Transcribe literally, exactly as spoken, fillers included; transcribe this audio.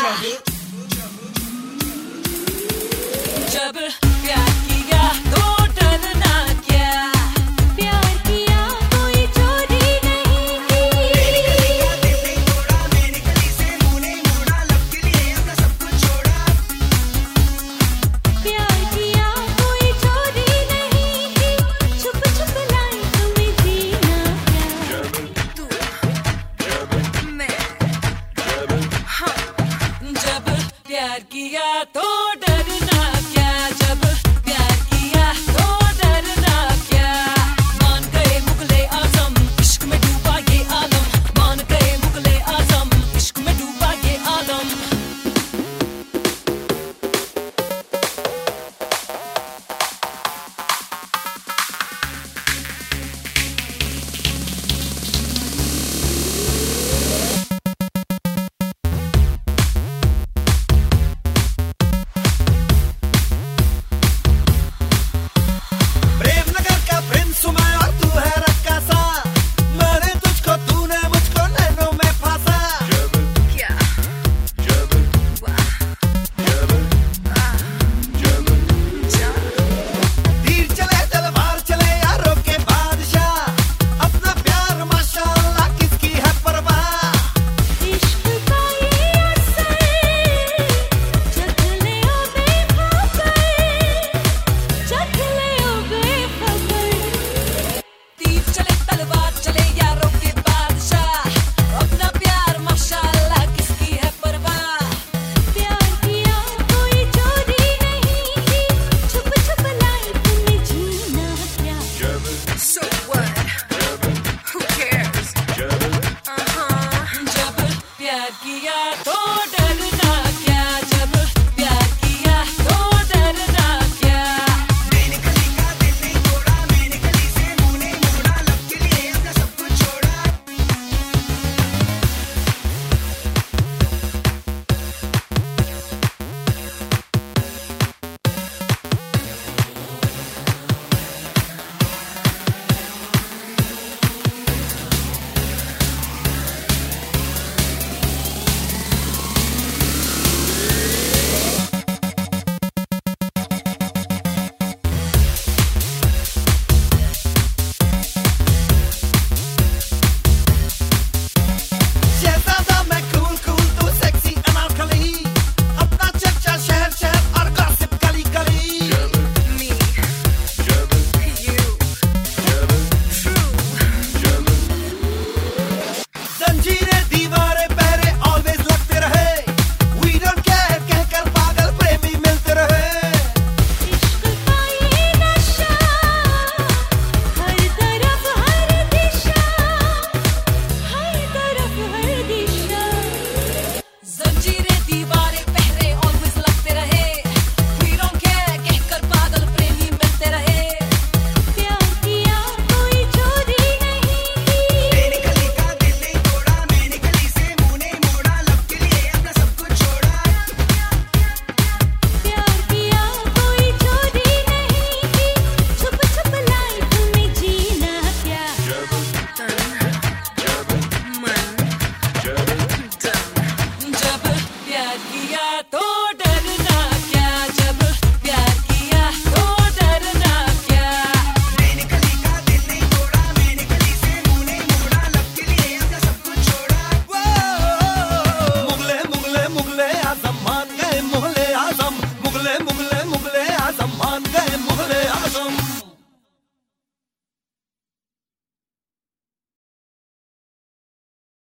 जब प्यार किया तो डरना क्या, प्यार किया कोई चोरी नहीं की। मेरी गली का दिल नहीं तोड़ा, मेरी गली से मुंह नहीं मोड़ा, लब के लिए अपना सब कुछ छोड़ा। प्यार किया कोई चोरी नहीं की, छुप छुप लाई तुम्हें जीना प्यार। तू मैं हाँ। जब प्यार किया तो डरना क्या, जब प्यार किया तो डरना क्या। मान गए मुगले आजम, इश्क में डूबा ये आलम। मान गए मुगले आजम, इश्क में डूबा ये आलम। प्रेमनगर का प्रिंस हूँ मैं और तू है रक्कासा, मैंने तुझको तूने मुझको नैनों में फांसा। क्या तीर चले तलवार चले यारों के बादशाह, अपना प्यार माशाअल्लाह किसकी है परवाह। इश्क का ये असर चख ले ओ बेखबर, चख ले ओ बेखबर। तीर चले तलवार चले यारों के बादशाह, अपना प्यार माशाअल्लाह किसकी है परवाह। प्यार किया कोई चोरी नहीं की, छुप छुप लाई तुम्हें जीना प्यार। So what? Who cares? Uh-huh. जब प्यार किया तो डरना क्या, जब प्यार किया तो डरना क्या। मेरी गली का दिल नहीं तोड़ा, मेरी गली से मुंह नहीं मोड़ा, लब के लिए अपना सब कुछ छोड़ा। शहजादा मैं कूल कूल तू सेक्सी अनारकली, अपना चर्चा शहर शहर और गॉसिप गली गली। Me, you, true. जंजीरें दीवारें पहरे ऑलवेज लगते रहे, वी डोंट केयर कहकर पागल प्रेमी मिलते रहे। इश्क का ये नशा हर तरफ हर दिशा, हर तरफ हर दिशा। जंजीरें दीवारें पहरे always लगते रहे, we don't care कहकर पागल प्रेमी मिलते रहे। प्यार किया कोई चोरी नहीं की, मेरी गली का दिल नहीं तोड़ा, मेरी गली से मुंह नहीं मोड़ा, लब के लिए अपना सब कुछ छोड़ा। प्यार किया कोई चोरी नहीं की, छुप छुप लाई तुम्हें जीना प्यार। तन, मन, धन। जब प्यार किया तो डरना क्या, जब प्यार किया तो डरना क्या। मेरी गली का दिल नहीं तोड़ा, मेरी गली से मुंह नहीं मोड़ा, लब के लिए अपना सब कुछ छोड़ा। मुगले मुगले मुगले आजम मान गए मुगले आजम, मुगले मुगले मुगले आजम मान गए मुगले आजम।